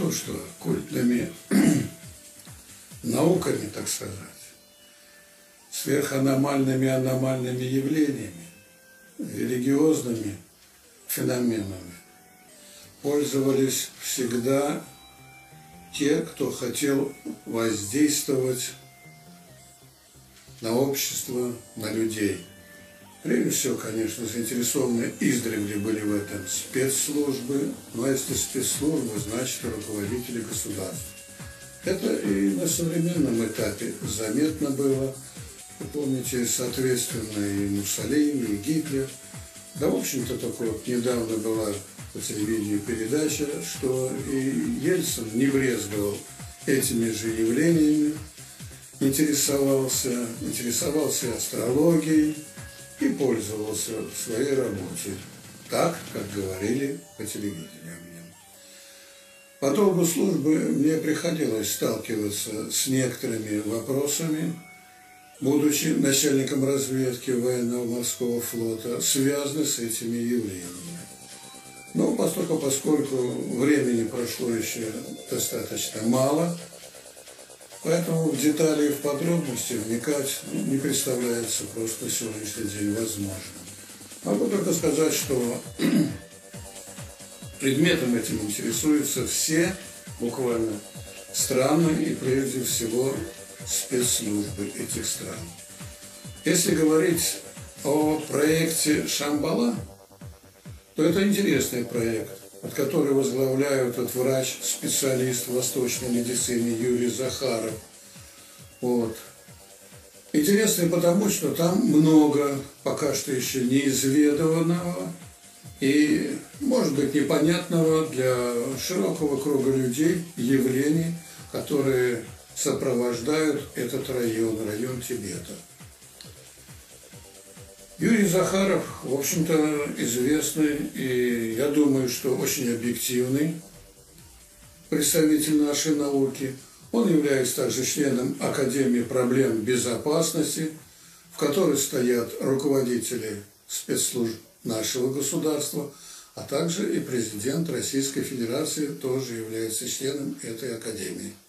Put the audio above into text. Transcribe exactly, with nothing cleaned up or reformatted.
то, что культными науками, так сказать, сверханомальными аномальными явлениями, религиозными феноменами пользовались всегда те, кто хотел воздействовать на общество, на людей. Прежде всего, конечно, заинтересованы издревле были в этом спецслужбы, но если спецслужбы, значит и руководители государств. Это и на современном этапе заметно было. Вы помните, соответственно, и Муссолини, и Гитлер. Да, в общем-то, только вот недавно была по телевидению передача, что и Ельцин не брезговал этими же явлениями, интересовался, интересовался астрологией и пользовался в своей работе так, как говорили по телевидению о нем. По долгу службы мне приходилось сталкиваться с некоторыми вопросами, будучи начальником разведки военного морского флота, связаны с этими явлениями. Но поскольку, поскольку времени прошло еще достаточно мало, поэтому в детали и в подробности вникать ну, не представляется просто на сегодняшний день возможным. Могу только сказать, что предметом этим интересуются все буквально страны и прежде всего спецслужбы этих стран. Если говорить о проекте Шамбала, то это интересный проект, от которого возглавляют этот врач-специалист в восточной медицине Юрий Захаров. Вот. Интересный потому, что там много пока что еще неизведанного и, может быть, непонятного для широкого круга людей явлений, которые сопровождают этот район, район Тибета. Юрий Захаров, в общем-то, известный и, я думаю, что очень объективный представитель нашей науки. Он является также членом Академии проблем безопасности, в которой стоят руководители спецслужб нашего государства, а также и президент Российской Федерации тоже является членом этой академии.